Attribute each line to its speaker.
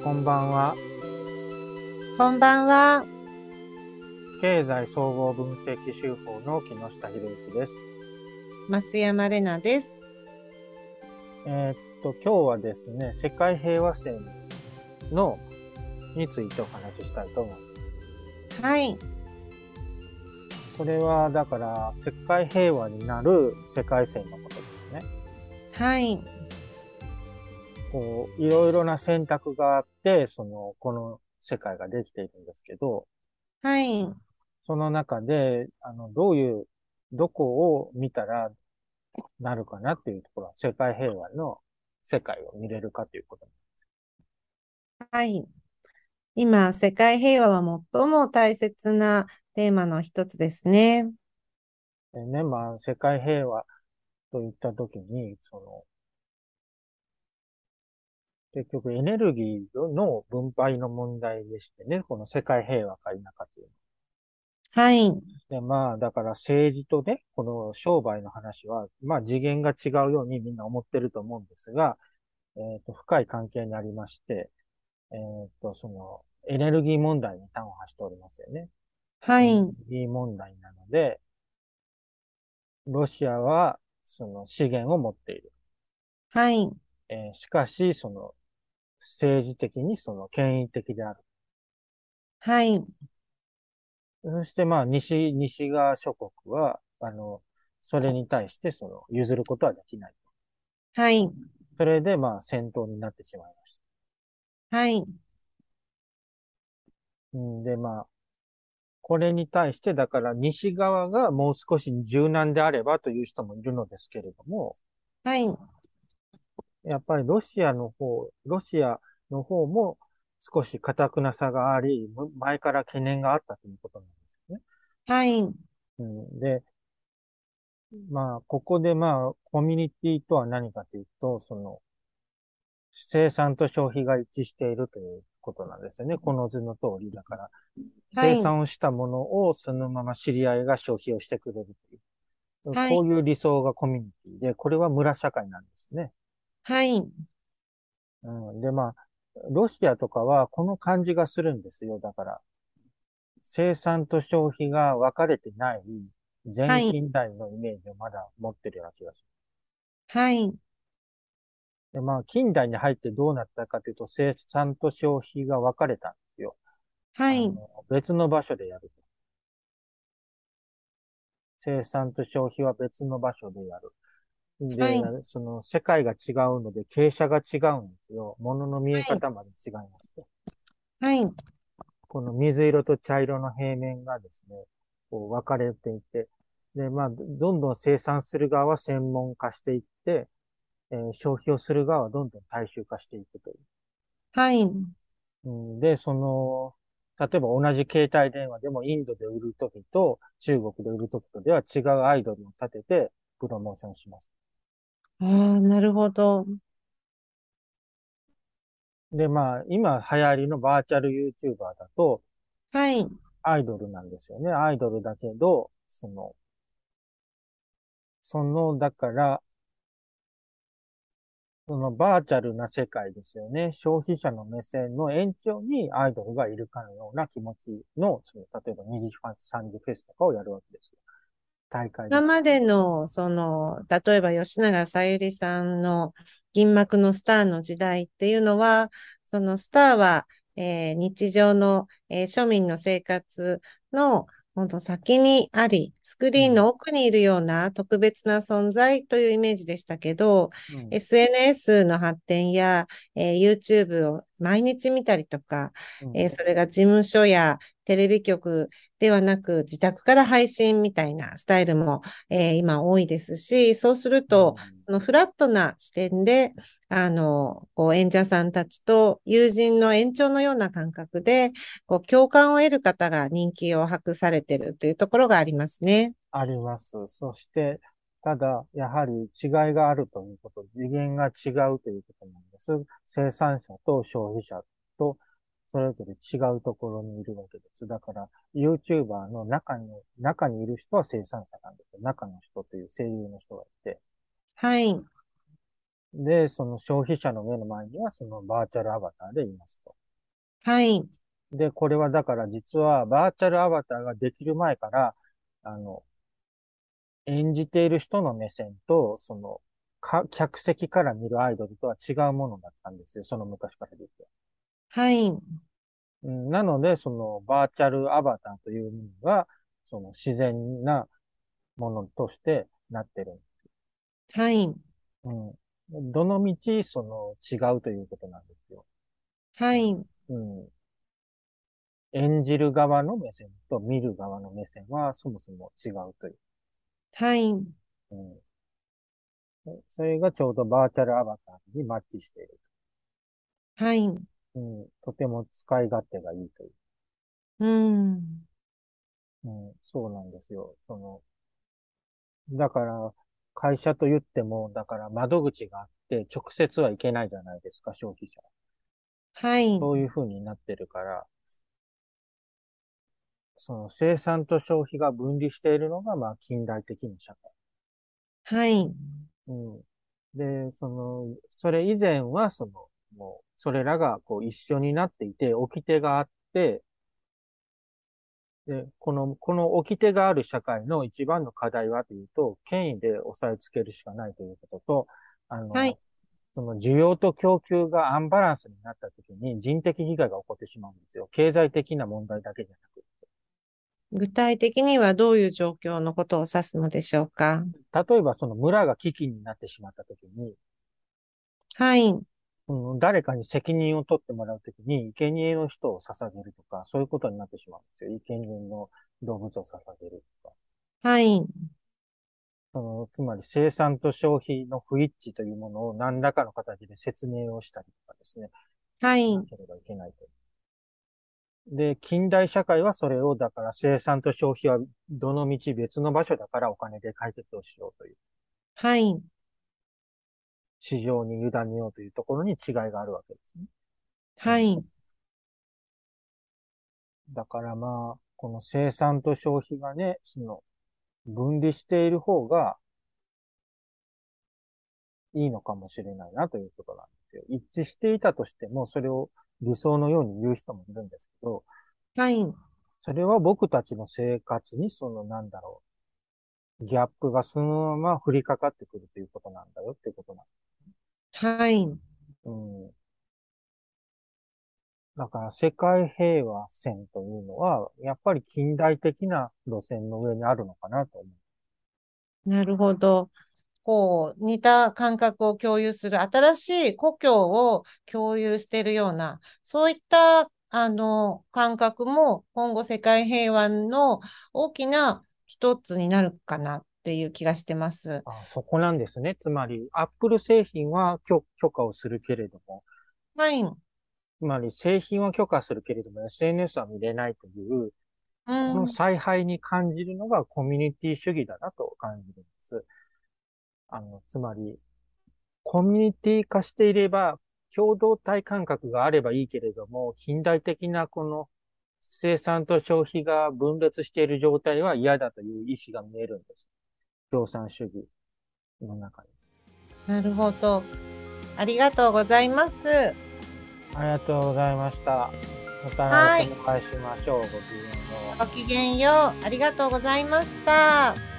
Speaker 1: こんばんは。
Speaker 2: こんばんは、
Speaker 1: 経済総合分析手法の木下博之です。
Speaker 2: 増山玲奈です。
Speaker 1: 今日はですね、世界平和線のについてお話ししたいと思います。
Speaker 2: はい、
Speaker 1: これはだから世界平和になる世界線のことですね。
Speaker 2: はい、
Speaker 1: こういろいろな選択があって、この世界ができているんですけど、
Speaker 2: はい、
Speaker 1: その中で、どこを見たらなるかなっていうところは、世界平和の世界を見れるかということ。
Speaker 2: はい。今、世界平和は最も大切なテーマの一つですね。
Speaker 1: でね、世界平和といったときに、結局エネルギーの分配の問題でしてね、この世界平和か否かという。
Speaker 2: はい、
Speaker 1: で、だから政治とね、この商売の話は、次元が違うようにみんな思ってると思うんですが、深い関係にありまして、エネルギー問題に端を発しておりますよね。エネル
Speaker 2: はい、
Speaker 1: ギー問題なので、ロシアはその資源を持っている。
Speaker 2: はい、
Speaker 1: しかし、政治的に権威的である。
Speaker 2: はい、
Speaker 1: そして西側諸国は、それに対して譲ることはできない。
Speaker 2: はい、
Speaker 1: それで戦闘になってしまいました。
Speaker 2: はい、
Speaker 1: うんで、これに対して、だから西側がもう少し柔軟であればという人もいるのですけれども、
Speaker 2: はい、
Speaker 1: やっぱりロシアの方も少し堅くなさがあり、前から懸念があったということなんですね。
Speaker 2: はい、
Speaker 1: で、ここでコミュニティとは何かというと、生産と消費が一致しているということなんですよね。この図の通りだから、生
Speaker 2: はい、
Speaker 1: 産をしたものをそのまま知り合いが消費をしてくれるという、
Speaker 2: はい、
Speaker 1: こういう理想がコミュニティで、これは村社会なんですね。
Speaker 2: はい、
Speaker 1: で、ロシアとかはこの感じがするんですよ。だから、生産と消費が分かれてない前
Speaker 2: はい、
Speaker 1: 近代のイメージをまだ持ってるような気がす
Speaker 2: はい、
Speaker 1: る。で、近代に入ってどうなったかというと、生産と消費が分かれたんですよ。
Speaker 2: はい、
Speaker 1: 別の場所でやる。生産と消費は別の場所でやる。で、
Speaker 2: はい、
Speaker 1: その世界が違うので、傾斜が違うんですよ。物の見え方まで違いますと。
Speaker 2: はい、
Speaker 1: この水色と茶色の平面がですね、こう分かれていて、で、どんどん生産する側は専門化していって、消費をする側はどんどん大衆化していくという。
Speaker 2: はい、
Speaker 1: で、例えば同じ携帯電話でもインドで売るときと中国で売るときとでは違うアイドルを立ててプロモーションします。
Speaker 2: ああ、なるほど。
Speaker 1: で、今流行りのバーチャル YouTuber だと
Speaker 2: はい、
Speaker 1: アイドルなんですよね。アイドルだけど、だから、そのバーチャルな世界ですよね。消費者の目線の延長にアイドルがいるかのような気持ちの、例えば2次ファン、3次フェスとかをやるわけですよ。大会です。
Speaker 2: 今までの、例えば吉永小百合さんの銀幕のスターの時代っていうのは、そのスターは、日常の、庶民の生活の本当先にあり、スクリーン
Speaker 1: うん。
Speaker 2: の奥にいるような特別な存在というイメージでしたけど、
Speaker 1: うん。
Speaker 2: SNS の発展や、YouTube を毎日見たりとか、
Speaker 1: うん。
Speaker 2: それが事務所やテレビ局ではなく自宅から配信みたいなスタイルも今多いですし、そうすると、
Speaker 1: うん。
Speaker 2: そのフラットな視点で、こう演者さんたちと友人の延長のような感覚で、こう共感を得る方が人気を博されているというところがありますね。
Speaker 1: あります。そして、ただ、やはり違いがあるということ、次元が違うということなんです。生産者と消費者と、それぞれ違うところにいるわけです。だから、YouTuber の中にいる人は生産者なんですよ。中の人という声優の人がいて。
Speaker 2: はい。
Speaker 1: で、その消費者の目の前にはそのバーチャルアバターでいますと。
Speaker 2: はい。
Speaker 1: で、これはだから実はバーチャルアバターができる前から、あの、演じている人の目線と、客席から見るアイドルとは違うものだったんですよ。その昔からですよ。
Speaker 2: はい。
Speaker 1: なので、そのバーチャルアバターというものが、その自然なものとしてなってる。
Speaker 2: はい。
Speaker 1: うん。どの道、違うということなんですよ。
Speaker 2: はい。
Speaker 1: うん。演じる側の目線と見る側の目線はそもそも違うという。
Speaker 2: はい。
Speaker 1: うん。それがちょうどバーチャルアバターにマッチしている。
Speaker 2: はい。
Speaker 1: うん。とても使い勝手がいいという。
Speaker 2: うん。
Speaker 1: うん。そうなんですよ。だから、会社と言っても、だから窓口があって、直接はいけないじゃないですか、消費者。
Speaker 2: はい。
Speaker 1: そういう風になってるから、その生産と消費が分離しているのが、まあ、近代的な社会。
Speaker 2: はい。
Speaker 1: うん。で、それ以前は、もう、それらがこう一緒になっていて、掟があって、で、この掟がある社会の一番の課題はというと、権威で押さえつけるしかないということと、あ
Speaker 2: はい。
Speaker 1: の、その需要と供給がアンバランスになった時に人的被害が起こってしまうんですよ。経済的な問題だけじゃなく。
Speaker 2: 具体的にはどういう状況のことを指すのでしょうか？
Speaker 1: 例えばその村が危機になってしまった時に、
Speaker 2: はい。
Speaker 1: 誰かに責任を取ってもらうときに、生贄の人を捧げるとか、そういうことになってしまうんですよ。生贄の動物を捧げるとか。
Speaker 2: はい。
Speaker 1: つまり生産と消費の不一致というものを何らかの形で説明をしたりとかですね、
Speaker 2: はい。
Speaker 1: しなければいけないと。で、近代社会はそれを、だから生産と消費はどの道別の場所だからお金で解決をしようという、
Speaker 2: はい。
Speaker 1: 市場に委ねようというところに違いがあるわけですね。うん、
Speaker 2: はい。
Speaker 1: だからまあ、この生産と消費がね、分離している方がいいのかもしれないなということなんですよ。一致していたとしても、それを理想のように言う人もいるんですけど、
Speaker 2: はい。
Speaker 1: それは僕たちの生活にギャップがそのまま降りかかってくるということなんだよっていうことなん
Speaker 2: はい。
Speaker 1: うん。だから世界平和線というのは、やっぱり近代的な路線の上にあるのかなと思
Speaker 2: なるほど。こう、似た感覚を共有する、新しい故郷を共有しているような、そういった、感覚も今後世界平和の大きな一つになるかなっていう気がしてます。
Speaker 1: う。あ、そこなんですね。つまり、アップル製品は許可をするけれども、
Speaker 2: はい。
Speaker 1: つまり製品は許可するけれども SNS は見れないという、
Speaker 2: う
Speaker 1: この
Speaker 2: ん。
Speaker 1: 采配に感じるのがコミュニティ主義だなと感じるんです。つまり、コミュニティ化していれば、共同体感覚があればいいけれども、近代的なこの生産と消費が分裂している状態は嫌だという意思が見えるんです。共産主義の中に。
Speaker 2: なるほど。ありがとうございます。
Speaker 1: ありがとうございました。また来
Speaker 2: はい。
Speaker 1: 週お会いしましょう。ごきげんよう。
Speaker 2: ごきげんよう。ありがとうございました。